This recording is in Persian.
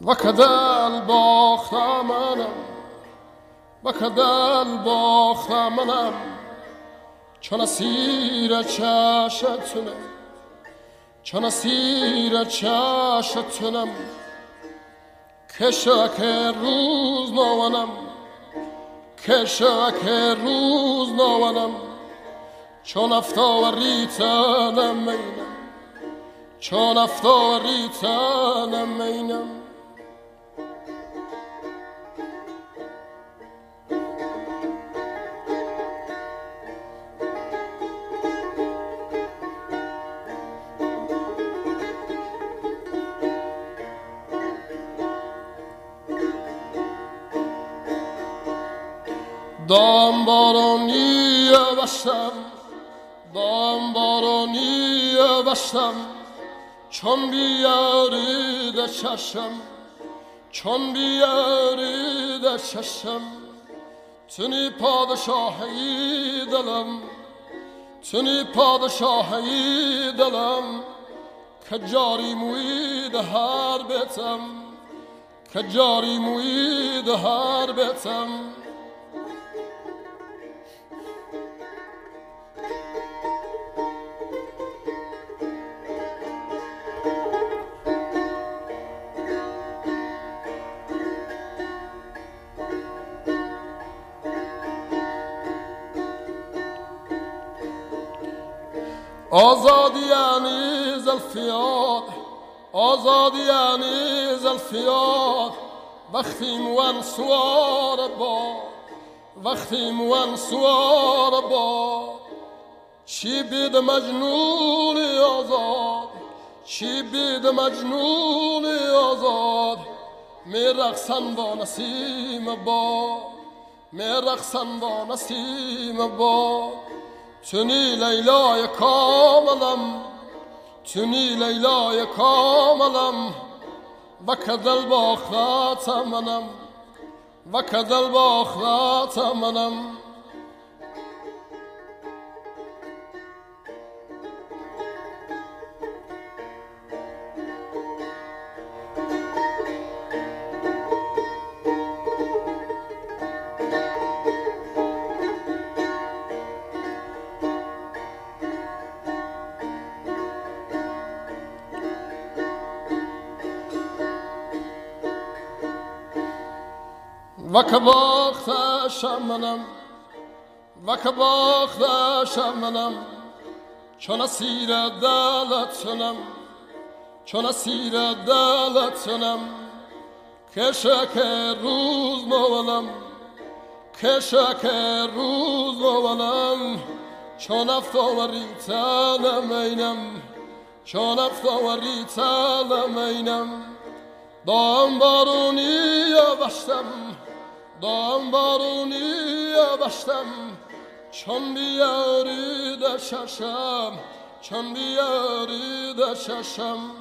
وکدل باختم منم وکدل باختم منم چون اسیر چشتونم چون اسیر چشتونم کشک روز نوانم کشک روز نوانم چون افتاری تنم مینم چون افتاری تنم مینم دام بارانی بشتم دام بارانی بشتم چون بیارید چشم چون بیارید چشم تونی پادشاهی دلم تونی پادشاهی دلم که جاری موید هر بیتم که جاری موید هر بیتم آزادی یعنی زلفیات آزادی یعنی زلفیات وقتی موان سوار با وقتی موان سوار با چی بید مجنون آزاد چی بید مجنون آزاد می رقصن با نسیم با می رقصن با نسیم با تونی لیلای کاملم تونی لیلای کاملم وکدل باخت منم وکدل باخت منم وک باختشم منم وک باختشم منم چون اسیر دلتونم چون اسیر دلتونم کشک روز نوانم کشک روز نوانم چون افتاری تنم اینم چون افتاری تنم اینم دام بارونی بشتم دام بارونی بشتم چون بیارید چشم چون بیارید چشم